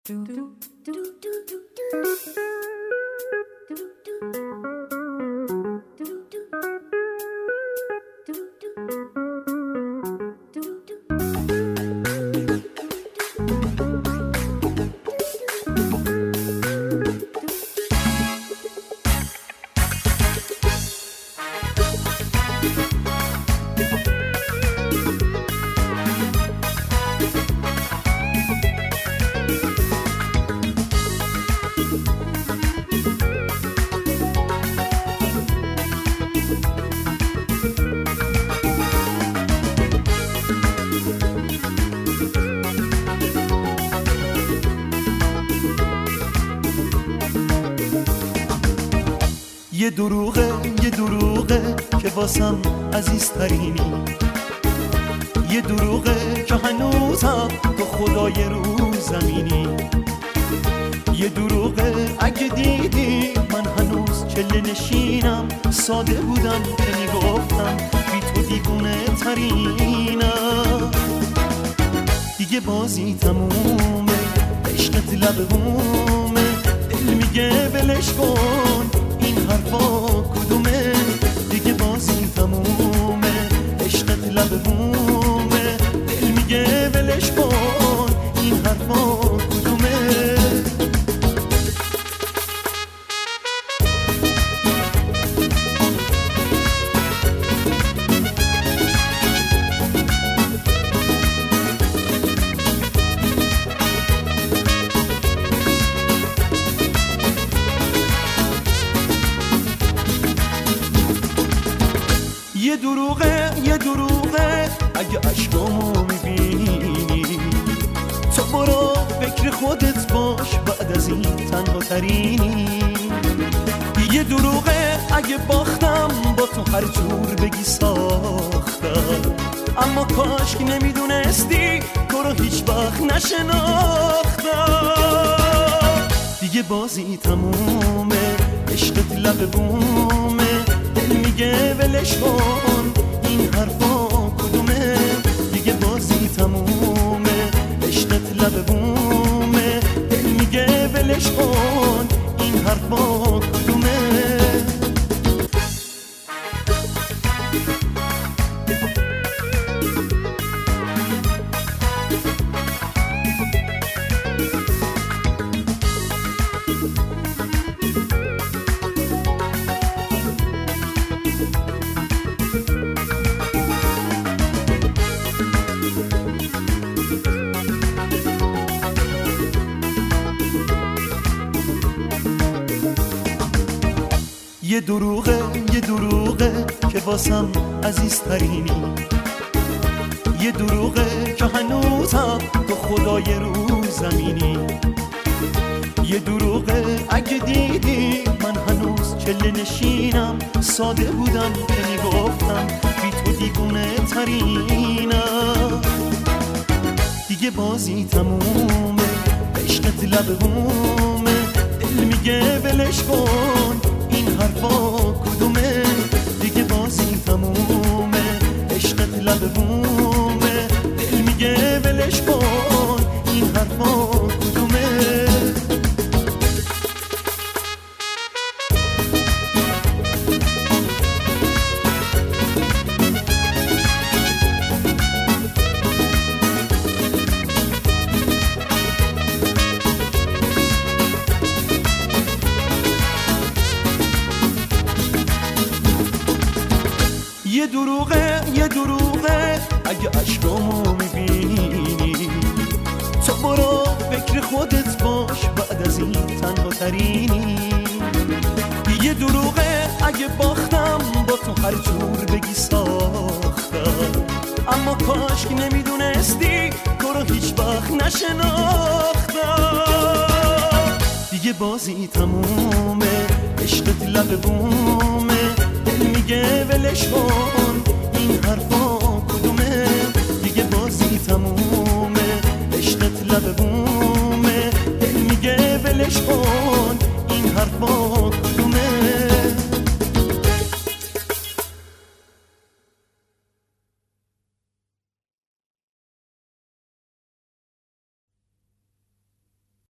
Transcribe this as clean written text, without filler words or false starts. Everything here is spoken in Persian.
یه دروغه که واسم عزیزترینی، یه دروغه که هنوزم تو خدای رو زمینی، یه دروغه اگه دیدی من هنوز چله نشینم، ساده بودم که میگفتم بی تو دیگونه ترینم. دیگه بازی تمومه، عشقت لب بومه، دل میگه ولش کن، این حرفا کدومه؟ دیگه بازی تمومه، عشقت لب بومه، دل میگه ولش کن، این حرفا کدومه؟ یه دروغه اگه عشقامو میبینی، تو برو فکر خودت باش، بعد از این تنها ترینی. یه دروغه اگه باختم با تو هر جور بگی ساختم، اما کاش که نمیدونستی تو رو هیچ وقت نشناختم. دیگه بازی تمومه، عشقت لب بومه، دل میگه ولش کن، این حرفا کدومه؟ دیگه بازی تمومه، عشقت لب بومه، دل میگه ولش کن، این حرفا کدومه؟ یه دروغه که واسم عزیزترینی، یه دروغه که هنوزم تو خدای رو زمینی، یه دروغه اگه دیدی من هنوز چله نشینم، ساده بودم که میگفتم بی تو دیگونه ترینم. دیگه بازی تمومه، عشقت لب بومه، دل میگه ولش کن، این حرفا کدومه؟ دیگه بازی تمومه، عشقت لب بومه، دل میگه ولش کن، این حرفا کدومه؟ یه دروغه اگه عشقامو میبینی، تو برو فکر خودت باش، بعد از این تنها ترینی. یه دروغه اگه باختم با تو هر جور بگی ساختم، اما کاش که نمیدونستی تو رو هیچ وقت نشناختم. دیگه بازی تمومه، عشقت لب بومه، دل میگه ولش کن، این حرفا کدومه؟ دیگه بازی تمومه، عشقت لب بومه،